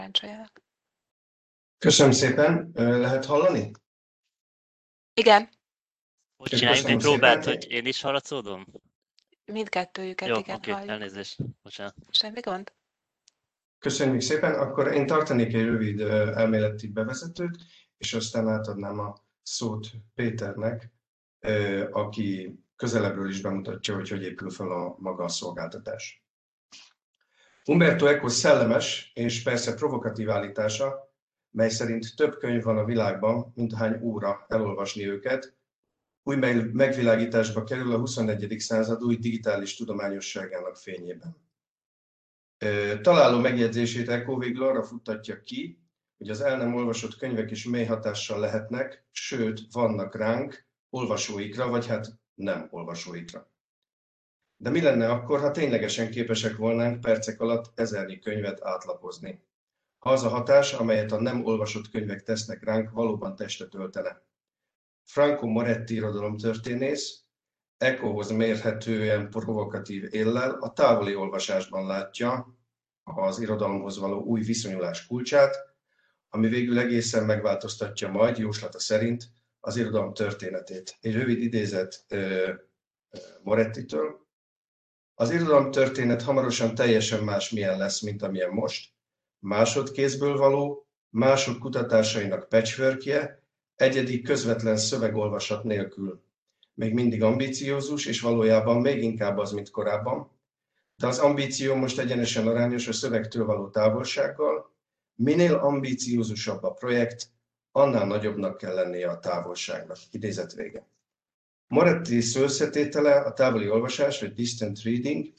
Parancsoljanak. Köszönöm szépen. Lehet hallani? Igen, Úgy csináljunk egy Köszönöm próbát, szépen. hogy én is hallatszódom? mindkettőjüket Jó, igen oké, halljuk. elnézést. Bocsánat. Semmi gond? Köszönjük szépen. Akkor én tartanék egy rövid elméleti bevezetőt, és aztán átadnám a szót Péternek, aki közelebbről is bemutatja, hogy épül fel a maga a szolgáltatás. Umberto Eco szellemes és persze provokatív állítása, mely szerint több könyv van a világban, mint ahány óra elolvasni őket, új megvilágításba kerül a 21. század új digitális tudományosságának fényében. Találó megjegyzését Eco végül arra futtatja ki, hogy az el nem olvasott könyvek is mély hatással lehetnek, sőt, vannak ránk, olvasóikra, vagy hát nem olvasóikra. De mi lenne akkor, ha ténylegesen képesek volnánk percek alatt 1000 könyvet átlapozni? Ha az a hatás, amelyet a nem olvasott könyvek tesznek ránk, valóban testet öltene. Franco Moretti irodalomtörténész Ecohoz mérhetően provokatív éllel a távoli olvasásban látja az irodalomhoz való új viszonyulás kulcsát, ami végül egészen megváltoztatja majd, jóslata szerint, az irodalom történetét. Egy rövid idézet Morettitől. Az irodalom történet hamarosan teljesen másmilyen lesz, mint amilyen most. Másodkézből való, mások kutatásainak patchworkje, egyedi közvetlen szövegolvasat nélkül. Még mindig ambiciózus, és valójában még inkább az, mint korábban. De az ambíció most egyenesen arányos a szövegtől való távolsággal. Minél ambiciózusabb a projekt, annál nagyobbnak kell lennie a távolságnak. Idézet vége. Moretti szóösszetétele, a távoli olvasás, vagy distant reading,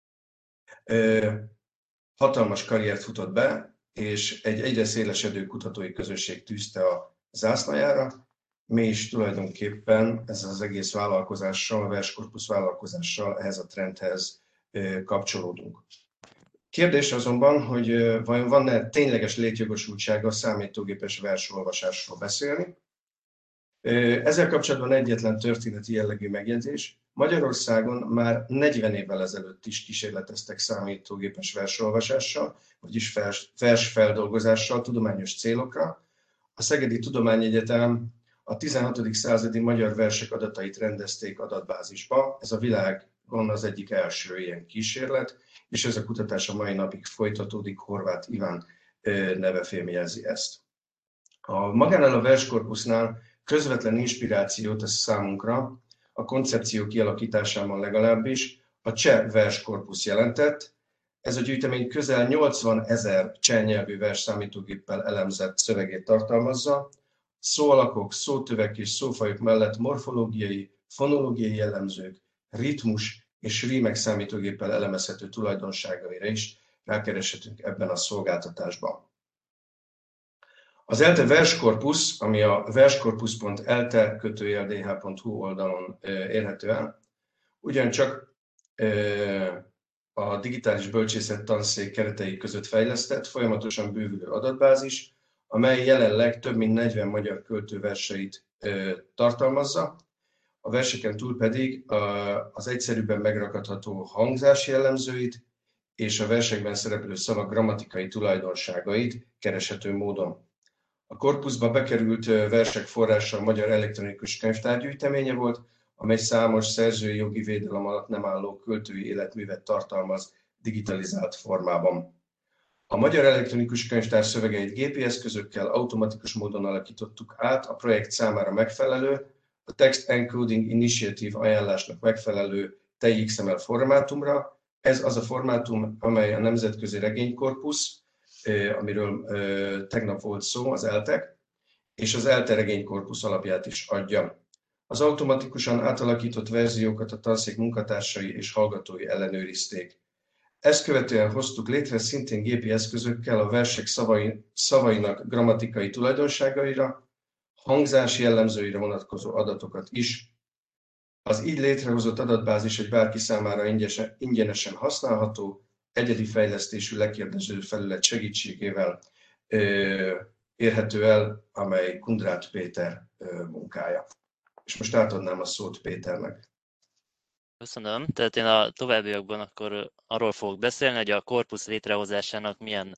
hatalmas karriert futott be, és egy egyre szélesedő kutatói közösség tűzte a zászlajára. Mi is tulajdonképpen ezzel az egész vállalkozással, a Verskorpusz vállalkozással ehhez a trendhez kapcsolódunk. Kérdés azonban, hogy vajon van-e tényleges létjogosultsága a számítógépes versolvasásról beszélni. Ezzel kapcsolatban egyetlen történeti jellegű megjegyzés. Magyarországon már 40 évvel ezelőtt is kísérleteztek számítógépes versolvasással, vagyis versfeldolgozással tudományos célokra. A Szegedi Tudományegyetem a 16. századi magyar versek adatait rendezték adatbázisba. Ez a világon az egyik első ilyen kísérlet, és ez a kutatás a mai napig folytatódik, Horváth Iván neve fémjelzi ezt. Magánál a verskorpusznál közvetlen inspirációt tesz számunkra, a koncepció kialakításában legalábbis, a cseh verskorpusz jelentett. Ez a gyűjtemény közel 80 000 cseh nyelvű vers számítógéppel elemzett szövegét tartalmazza. Szóalakok, szótövek és szófajok mellett morfológiai, fonológiai jellemzők, ritmus és rímek számítógéppel elemezhető tulajdonságaira is rákereshetünk ebben a szolgáltatásban. Az ELTE verskorpusz, ami a verskorpusz.elte-dh.hu oldalon érhető el, ugyancsak a digitális bölcsészet tanszék keretei között fejlesztett, folyamatosan bővülő adatbázis, amely jelenleg több mint 40 magyar költő verseit tartalmazza. A verseken túl pedig az egyszerűbben megragadható hangzás jellemzőit és a versekben szereplő szavak grammatikai tulajdonságait kereshető módon. A korpuszba bekerült versek forrása a Magyar Elektronikus Könyvtár gyűjteménye volt, amely számos szerzői jogi védelem alatt nem álló költői életművet tartalmaz digitalizált formában. A Magyar Elektronikus Könyvtár szövegeit gépi eszközökkel automatikus módon alakítottuk át a projekt számára megfelelő, a Text Encoding Initiative ajánlásnak megfelelő TXML formátumra. Ez az a formátum, amely a Nemzetközi Regénykorpusz, amiről tegnap volt szó, az ELTE, és az ELTE regénykorpusz alapját is adja. Az automatikusan átalakított verziókat a tanszék munkatársai és hallgatói ellenőrizték. Ezt követően hoztuk létre szintén gépi eszközökkel a versek szavainak grammatikai tulajdonságaira, hangzás jellemzőire vonatkozó adatokat is. Az így létrehozott adatbázis egy bárki számára ingyenesen használható, egyedi fejlesztésű lekérdező felület segítségével érhető el, amely Kundrát Péter munkája. És most átadnám a szót Péternek. Köszönöm. Tehát én a továbbiakban akkor arról fogok beszélni, hogy a korpusz létrehozásának milyen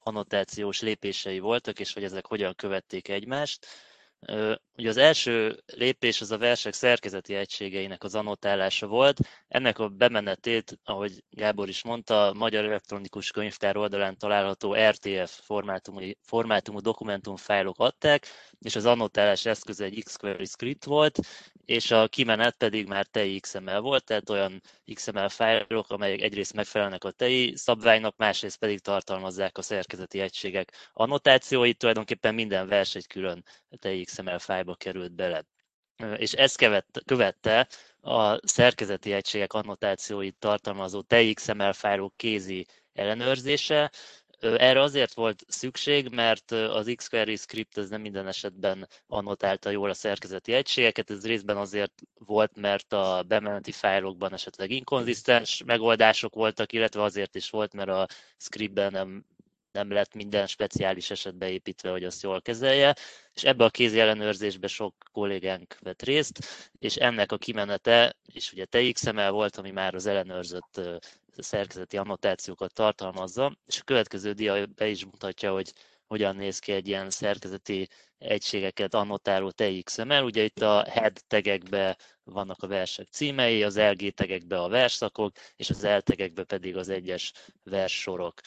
annotációs lépései voltak, és hogy ezek hogyan követték egymást. Ugye az első lépés az a versek szerkezeti egységeinek az annotálása volt. Ennek a bemenetét, ahogy Gábor is mondta, a Magyar Elektronikus Könyvtár oldalán található RTF formátumú dokumentumfájlok adták, és az annotálás eszköze egy Xquery script volt, és a kimenet pedig már TEI XML volt, tehát olyan XML fájlok, amelyek egyrészt megfelelnek a TEI szabványnak, másrészt pedig tartalmazzák a szerkezeti egységek annotációit, tulajdonképpen minden vers egy külön TEI XML fájlba került bele. És ezt követte a szerkezeti egységek annotációit tartalmazó TEI XML fájlok kézi ellenőrzése. Erre azért volt szükség, mert az Xquery script ez nem minden esetben annotálta jól a szerkezeti egységeket, ez részben azért volt, mert a bemeneti fájlokban esetleg inkonzisztens megoldások voltak, illetve azért is volt, mert a scriptben nem lett minden speciális esetbe építve, hogy azt jól kezelje, és ebbe a kézi ellenőrzésbe sok kollégánk vett részt, és ennek a kimenete, és ugye TXML volt, ami már az ellenőrzött szerkezeti annotációkat tartalmazza, és a következő dia be is mutatja, hogy hogyan néz ki egy ilyen szerkezeti egységeket annotáló TXML. Ugye itt a head tagekbe vannak a versek címei, az LG tagekbe a versszakok, és az L tagekbe pedig az egyes verssorok.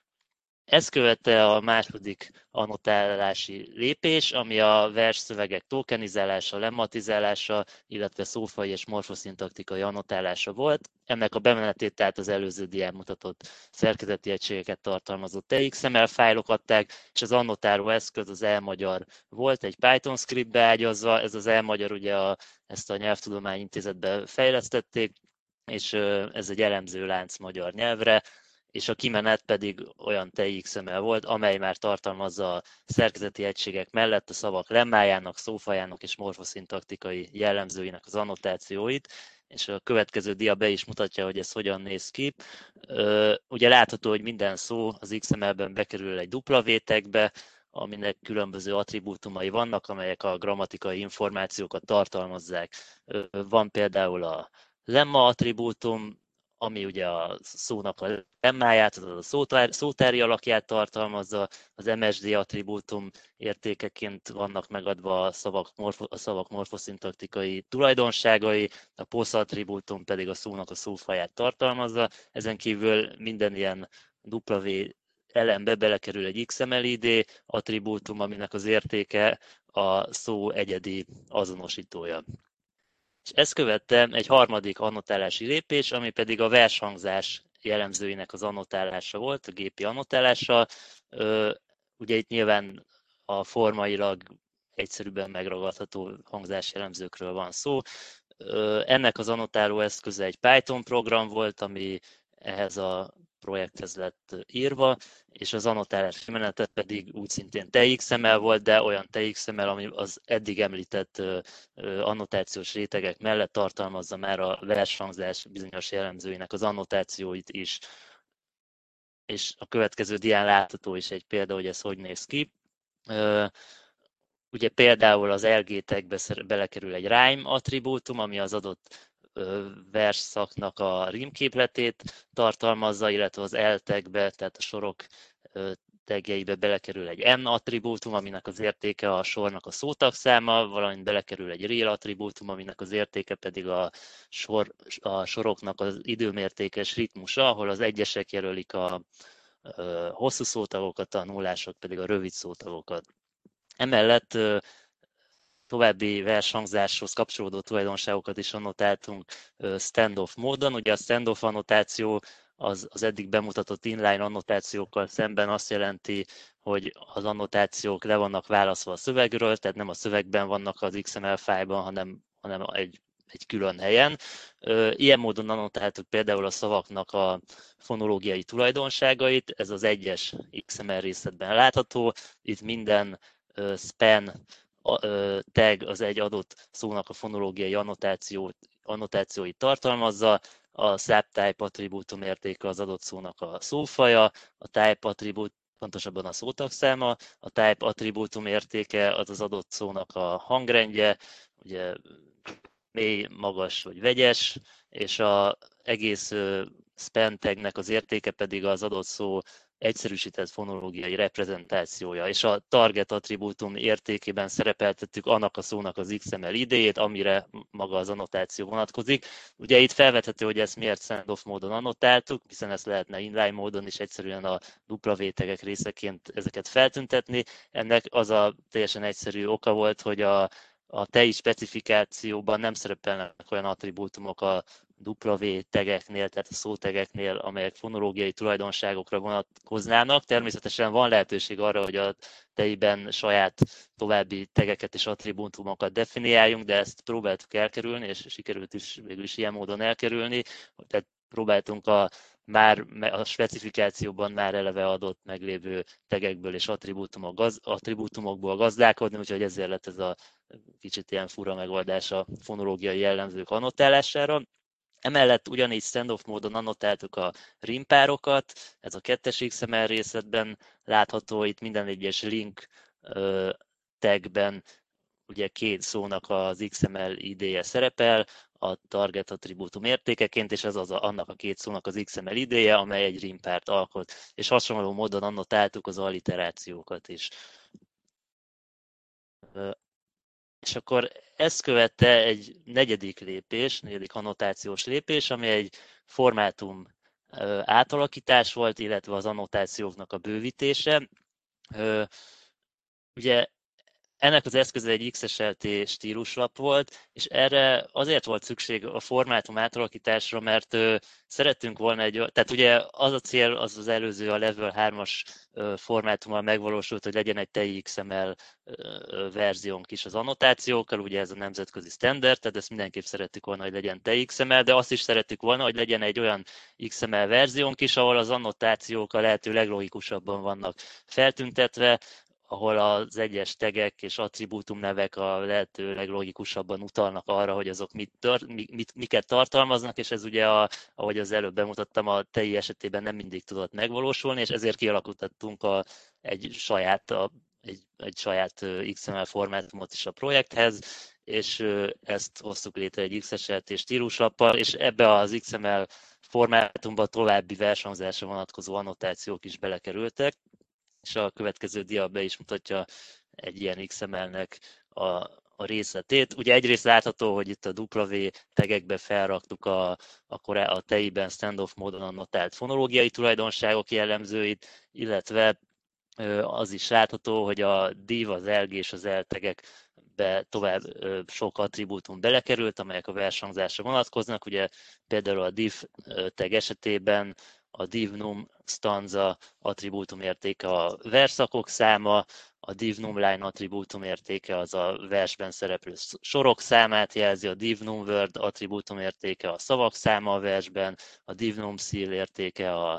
Ezt követte a második annotálási lépés, ami a versszövegek tokenizálása, lemmatizálása, illetve szófai és morfoszintaktikai annotálása volt. Ennek a bemenetét tehát az előző dián mutatott szerkezeti egységeket tartalmazó TXML fájlok adták, és az annotáló eszköz az elmagyar volt, egy Python scriptbe ágyazva. Ez az elmagyar ugye ezt a Nyelvtudományintézetbe fejlesztették, és ez egy elemző lánc magyar nyelvre, és a kimenet pedig olyan TXML volt, amely már tartalmazza a szerkezeti egységek mellett a szavak lemmájának, szófajának és morfoszintaktikai jellemzőinek az annotációit, és a következő dia be is mutatja, hogy ez hogyan néz ki. Ugye látható, hogy minden szó az XML-ben bekerül egy W tagbe, aminek különböző attribútumai vannak, amelyek a grammatikai információkat tartalmazzák. Van például a lemma attribútum, ami ugye a szónak a lemmáját, az a szótári alakját tartalmazza, az MSD attribútum értékeként vannak megadva a szavak morfoszintaktikai tulajdonságai, a POSZ attribútum pedig a szónak a szófaját tartalmazza. Ezen kívül minden ilyen W elembe belekerül egy XML ID attribútum, aminek az értéke a szó egyedi azonosítója. És ezt követte egy harmadik annotálási lépés, ami pedig a vershangzás jellemzőinek az annotálása volt, a gépi annotálása. Ugye itt nyilván a formailag egyszerűbben megragadható hangzásjellemzőkről van szó. Ennek az annotáló eszköze egy Python program volt, ami ehhez a projekthez lett írva, és az annotálás menetet pedig úgy szintén TXML volt, de olyan TXML, ami az eddig említett annotációs rétegek mellett tartalmazza már a vershangzás bizonyos jellemzőinek az annotációit is. És a következő dián látható is egy példa, hogy ez hogy néz ki. Ugye például az LG tagbe belekerül egy rhyme attribútum, ami az adott versszaknak a rímképletét tartalmazza, illetve az L tagbe, tehát a sorok tagjeibe belekerül egy n attribútum, aminek az értéke a sornak a szótagszáma, valamint belekerül egy real attribútum, aminek az értéke pedig a soroknak az időmértékes ritmusa, ahol az egyesek jelölik a hosszú szótagokat, a nullások pedig a rövid szótagokat. Emellett további vershangzáshoz kapcsolódó tulajdonságokat is annotáltunk standoff módon. Ugye a standoff annotáció az eddig bemutatott inline annotációkkal szemben azt jelenti, hogy az annotációk le vannak választva a szövegről, tehát nem a szövegben vannak az XML fájlban, hanem egy külön helyen. Ilyen módon annotáltuk például a szavaknak a fonológiai tulajdonságait, ez az egyes XML részletben látható. Itt minden span tag az egy adott szónak a fonológiai annotációit tartalmazza, a subtype attribútum értéke az adott szónak a szófaja, a type attribútum, pontosabban a szótagszáma, a type attribútum értéke az adott szónak a hangrendje, ugye mély, magas vagy vegyes, és az egész span tagnek az értéke pedig az adott szó egyszerűsített fonológiai reprezentációja, és a target attribútum értékében szerepeltettük annak a szónak az XML idejét, amire maga az annotáció vonatkozik. Ugye itt felvethető, hogy ezt miért send-off módon annotáltuk, hiszen ezt lehetne inline módon is egyszerűen a W tagek részeként ezeket feltüntetni. Ennek az a teljesen egyszerű oka volt, hogy a TEI specifikációban nem szerepelnek olyan attribútumok a W tegeknél, tehát a szótegeknél, amelyek fonológiai tulajdonságokra vonatkoznának. Természetesen van lehetőség arra, hogy a TEI-ben saját további tegeket és attribútumokat definiáljunk, de ezt próbáltuk elkerülni, és sikerült is végül is ilyen módon elkerülni. Tehát próbáltunk a specifikációban már eleve adott meglévő tegekből és attribútumokból gazdálkodni, úgyhogy ezért lett ez a kicsit ilyen fura megoldás a fonológiai jellemzők annotálására. Emellett ugyanígy standoff módon annotáltuk a rimpárokat, ez a 2-es XML részletben látható, itt minden egyes link tagben ugye két szónak az XML ID-je szerepel, a target attribútum értékeként, és ez annak a két szónak az XML ID-je, amely egy rimpárt alkot, és hasonló módon annotáltuk az alliterációkat is. És akkor ezt követte egy negyedik annotációs lépés, ami egy formátum átalakítás volt, illetve az annotációknak a bővítése. Ugye ennek az eszköze egy XSLT stíluslap volt, és erre azért volt szükség a formátum átalakításra, mert szerettünk volna tehát ugye az a cél, az előző, a Level 3-as formátummal megvalósult, hogy legyen egy TEI XML verziónk is az annotációkkal, ugye ez a nemzetközi standard, tehát ezt mindenképp szerettük volna, hogy legyen TEI XML, de azt is szerettük volna, hogy legyen egy olyan XML verziónk is, ahol az annotációk a lehető leglogikusabban vannak feltüntetve, ahol az egyes tegek és attribútum nevek a lehető leglogikusabban utalnak arra, hogy azok miket tartalmaznak, és ez ugye, ahogy az előbb bemutattam, a TEI esetében nem mindig tudott megvalósulni, és ezért kialakítottunk egy saját XML formátumot is a projekthez, és ezt hoztuk létre egy XSLT stíluslappal, és ebbe az XML formátumba további versenyzásra vonatkozó annotációk is belekerültek, és a következő dia be is mutatja egy ilyen XML-nek a részletét. Ugye egyrészt látható, hogy itt a W tegekbe felraktuk a TEI-ben standoff módon annotált fonológiai tulajdonságok jellemzőit, illetve az is látható, hogy a div, az elg és az el tegekbe tovább sok attribútum belekerült, amelyek a versenyzásra vonatkoznak. Ugye például a div tag esetében a div num stanza attribútum értéke a versszakok száma, a div num line attribútum értéke az a versben szereplő sorok számát jelzi, a div num word attribútum értéke a szavak száma a versben, a div num seal értéke a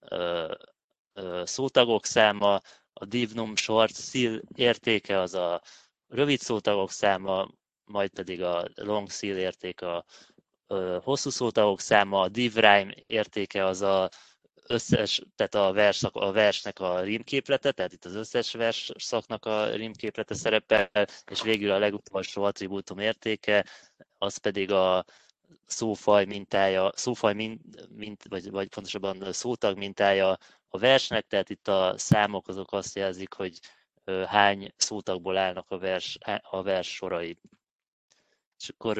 szótagok száma, a div num short seal értéke az a rövid szótagok száma, majd pedig a long seal értéke a hosszú szótagok száma, a div rhyme értéke az a összes, tehát a versnek a rímképlete, tehát itt az összes versszaknak a rímképlete szerepel, és végül a legutolsó attribútum értéke, az pedig a szófaj mintája, vagy pontosabban szótag mintája a versnek, tehát itt a számok azok azt jelzik, hogy hány szótagból állnak a vers sorai. És akkor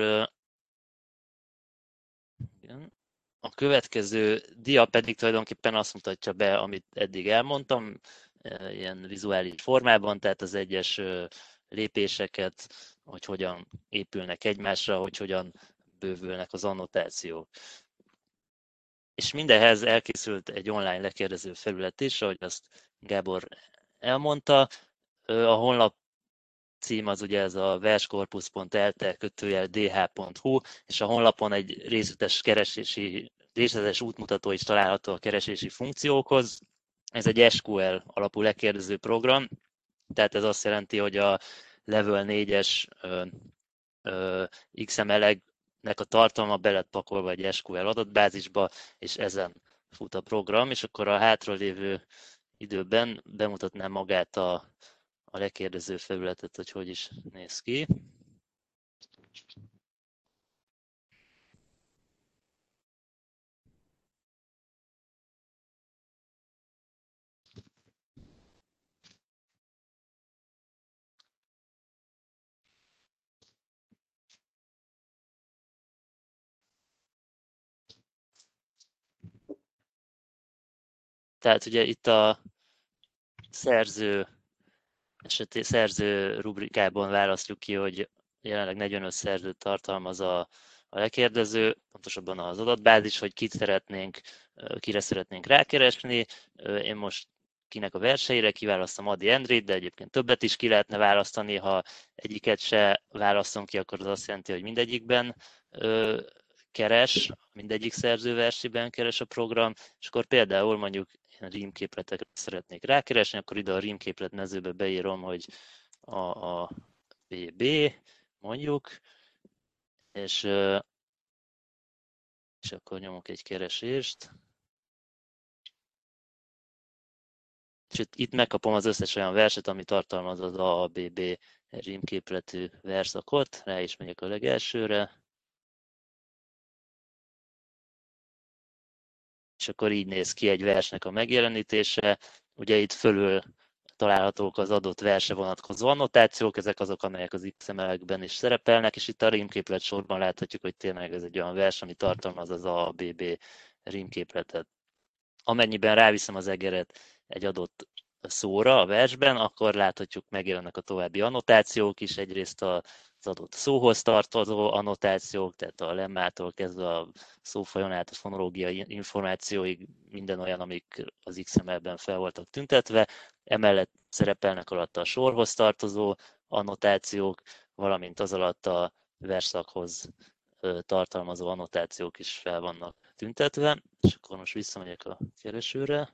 igen. A következő dia pedig tulajdonképpen azt mutatja be, amit eddig elmondtam, ilyen vizuális formában, tehát az egyes lépéseket, hogy hogyan épülnek egymásra, hogy hogyan bővülnek az annotációk. És mindehhez elkészült egy online lekérdező felület is, ahogy azt Gábor elmondta. A honlap cím az ugye ez a verskorpusz.elte-dh.hu, és a honlapon egy részletes útmutató is található a keresési funkciókhoz. Ez egy SQL alapú lekérdező program, tehát ez azt jelenti, hogy a Level 4-es XML-eknek a tartalma be lett pakolva egy SQL adatbázisba, és ezen fut a program, és akkor a hátralévő időben bemutatnám magát a lekérdező felületet, hogy is néz ki. Tehát ugye itt a szerző rubrikában választjuk ki, hogy jelenleg 45 szerzőt tartalmaz a lekérdező, pontosabban az adatbázis, hogy kire szeretnénk rákeresni. Én most kinek a verseire kiválasztom Ady Endrit, de egyébként többet is ki lehetne választani. Ha egyiket se választom ki, akkor az azt jelenti, hogy mindegyikben keres, mindegyik szerző versében keres a program, és akkor például mondjuk én rímképletekre szeretnék rákeresni, akkor ide a rímképlet mezőbe beírom, hogy a BB, mondjuk, és akkor nyomok egy keresést. És itt megkapom az összes olyan verset, ami tartalmaz az AABB rímképletű verszakot. Rá is megyek a legelsőre. És akkor így néz ki egy versnek a megjelenítése. Ugye itt fölül találhatók az adott verse vonatkozó annotációk, ezek azok, amelyek az XML-ekben is szerepelnek, és itt a rímképlet sorban láthatjuk, hogy tényleg ez egy olyan vers, ami tartalmaz az AABB rímképletet. Amennyiben ráviszem az egeret egy adott szóra a versben, akkor láthatjuk, megjelennek a további annotációk is, egyrészt az adott szóhoz tartozó annotációk, tehát a lemmától kezdve a szófajon át a fonológiai információig minden olyan, amik az XML-ben fel voltak tüntetve, emellett szerepelnek alatta a sorhoz tartozó annotációk, valamint az alatt a versszakhoz tartalmazó annotációk is fel vannak tüntetve, és akkor most visszamegyek a keresőre.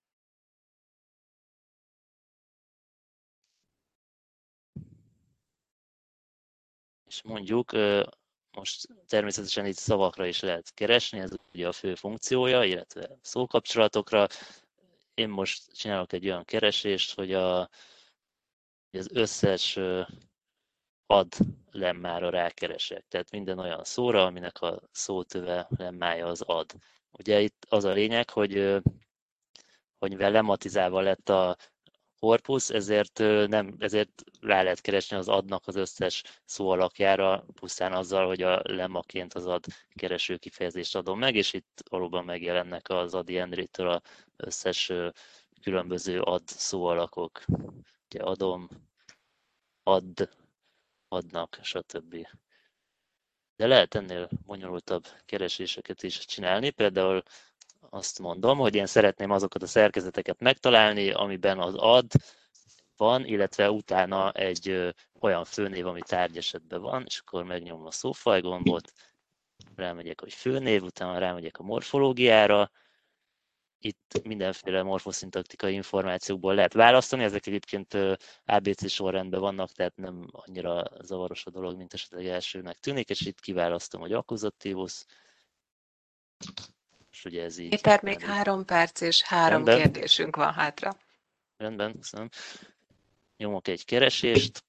És mondjuk most természetesen itt szavakra is lehet keresni, ez ugye a fő funkciója, illetve szókapcsolatokra. Én most csinálok egy olyan keresést, hogy az összes ad lemmára rákeresek. Tehát minden olyan szóra, aminek a szótöve lemmája az ad. Ugye itt az a lényeg, hogy mivel lemmatizálva lett a korpusz, ezért rá lehet keresni az adnak az összes szó alakjára, pusztán azzal, hogy a lemmaként az ad kereső kifejezést adom meg, és itt valóban megjelennek az Ady Endritől az összes különböző ad szó alakok. Ugye adom, add, adnak, stb. De lehet ennél bonyolultabb kereséseket is csinálni, például azt mondom, hogy én szeretném azokat a szerkezeteket megtalálni, amiben az ad van, illetve utána egy olyan főnév, ami tárgyesetben van, és akkor megnyomom a szófaj gombot, rámegyek, hogy főnév, utána rámegyek a morfológiára. Itt mindenféle morfoszintaktikai információkból lehet választani, ezek egyébként ABC sorrendben vannak, tehát nem annyira zavaros a dolog, mint esetleg elsőnek tűnik, és itt kiválasztom, hogy akkuzatívusz, és ugye ez így. Péter, még 3 perc és 3 Rendben. kérdésünk van hátra. Rendben, köszönöm. Nyomok egy keresést,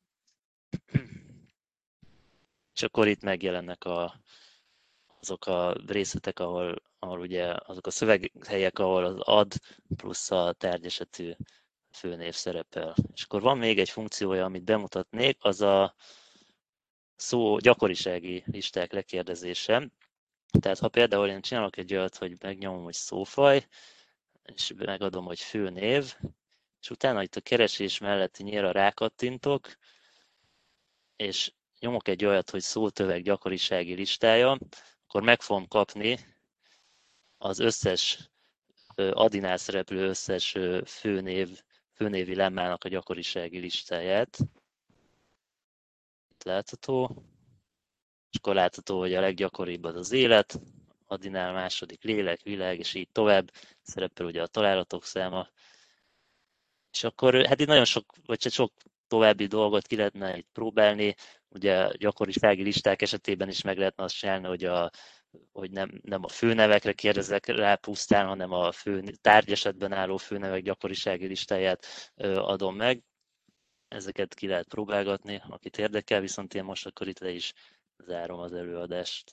és akkor itt megjelennek azok a részletek, ahol ugye azok a szöveghelyek, ahol az ad plusz a tárgyesetű főnév szerepel. És akkor van még egy funkciója, amit bemutatnék, az a szó gyakorisági listák lekérdezése. Tehát ha például én csinálok egy olyat, hogy megnyomom, hogy szófaj, és megadom, hogy főnév, és utána itt a keresés melletti nyílra rákattintok, és nyomok egy olyat, hogy szótöveg gyakorisági listája, akkor meg fogom kapni az összes Adinál szereplő összes főnévi lemmának a gyakorisági listáját. Itt látható. És akkor látható, hogy a leggyakoribb az élet, Adinál második lélek, világ, és így tovább. Szerepel ugye a találatok száma. És akkor hát itt nagyon sok, vagy csak sok további dolgot ki lehetne itt próbálni. Ugye gyakorisági listák esetében is meg lehetne azt csinálni, hogy nem a főnevekre kérdezek rá pusztán, hanem a tárgyesetben álló főnevek gyakorisági listáját adom meg. Ezeket ki lehet próbálgatni, akit érdekel, viszont én most akkor itt le is zárom az előadást.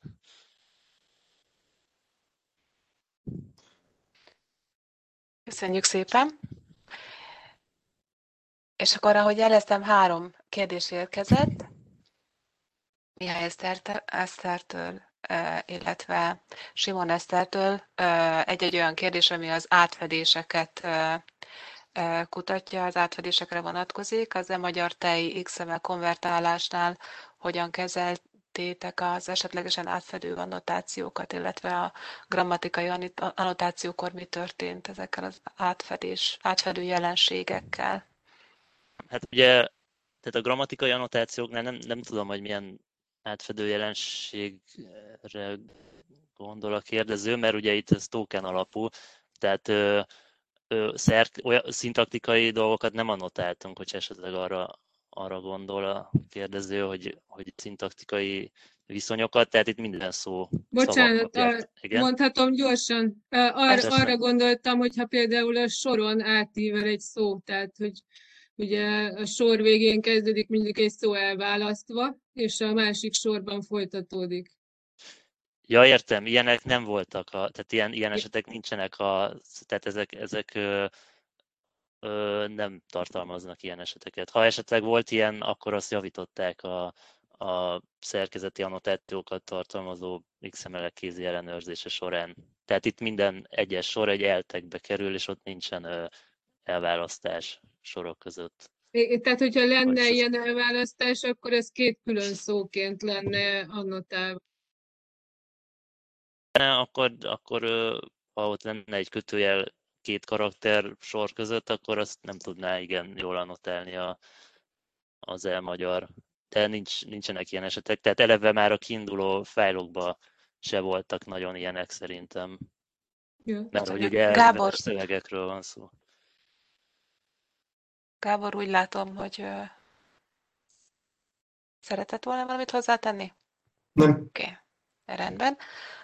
Köszönjük szépen! És akkor, ahogy jeleztem, 3 kérdés érkezett. Mihály Esztertől, illetve Simon Esztertől egy-egy olyan kérdés, ami az átfedéseket kutatja, az átfedésekre vonatkozik. Az magyar tej XML konvertálásnál hogyan kezeltétek az esetlegesen átfedő annotációkat, illetve a grammatikai annotációkor mi történt ezekkel az átfedő jelenségekkel? Hát ugye, tehát a grammatikai annotációknál nem tudom, hogy milyen átfedő jelenségre gondol a kérdező, mert ugye itt ez token alapú, tehát olyan szintaktikai dolgokat nem annotáltunk, hogy esetleg arra gondol a kérdező, hogy szintaktikai viszonyokat, tehát itt minden szó szavak Bocsánat, kapják. Igen? mondhatom gyorsan. Arra gondoltam, hogyha például a soron átível egy szó, tehát hogy ugye a sor végén kezdődik mindig egy szó elválasztva, és a másik sorban folytatódik. Ja, értem, ilyenek nem voltak, tehát ilyen esetek nincsenek, tehát ezek nem tartalmaznak ilyen eseteket. Ha esetleg volt ilyen, akkor azt javították a szerkezeti annotációkat tartalmazó XML kézi ellenőrzése során. Tehát itt minden egyes sor egy eltekbe kerül, és ott nincsen elválasztás sorok között. Tehát, hogyha lenne ilyen elválasztás, akkor ez két külön szóként lenne annotálva. Akkor ha ott lenne egy kötőjel két karakter sor között, akkor azt nem tudná igen jól annotálni az elmagyar. De nincsenek ilyen esetek. Tehát eleve már a kiinduló fájlokban se voltak nagyon ilyenek szerintem. Ja. Mert hogy ugye Gábor, szövegekről van szó. Gábor, úgy látom, hogy szeretett volna valamit hozzátenni? Nem. Oké, rendben.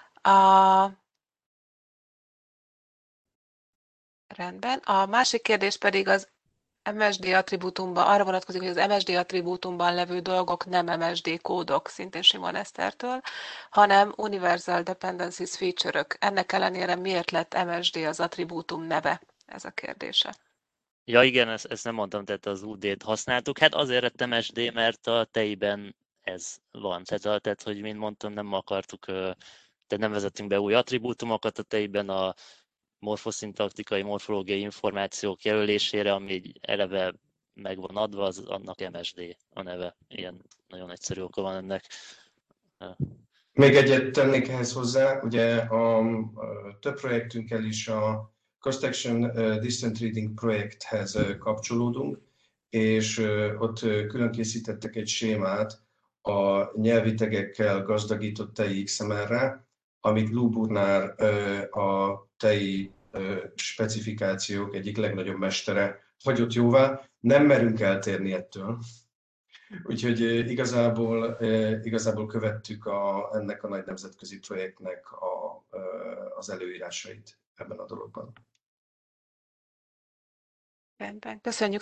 Rendben. A másik kérdés pedig az MSD attribútumban, arra vonatkozik, hogy az MSD attribútumban levő dolgok nem MSD kódok, szintén Simon Esztertől, hanem Universal Dependencies feature-ök. Ennek ellenére miért lett MSD az attribútum neve? Ez a kérdése. Ja igen, ezt nem mondtam, tehát az UD-t használtuk. Hát azért lett MSD, mert a teiben ez van. Tehát hogy mint mondtam, nem akartuk, tehát nem vezetünk be új attribútumokat a teiben a morfoszintaktikai, morfológiai információk jelölésére, ami egy eleve meg van adva, az annak MSD a neve. Ilyen nagyon egyszerű oka van ennek. Még egyet tennék ehhez hozzá, ugye a több projektünkkel is a Cost Action Distant Reading projekthez kapcsolódunk, és ott külön készítettek egy sémát a nyelvi tegekkel gazdagított TEI XML-re, amit Luburnár a TEI specifikációk egyik legnagyobb mestere hagyott jóvá. Nem merünk eltérni ettől. Úgyhogy igazából követtük ennek a nagy nemzetközi projektnek az előírásait ebben a dologban. Rendben. Köszönjük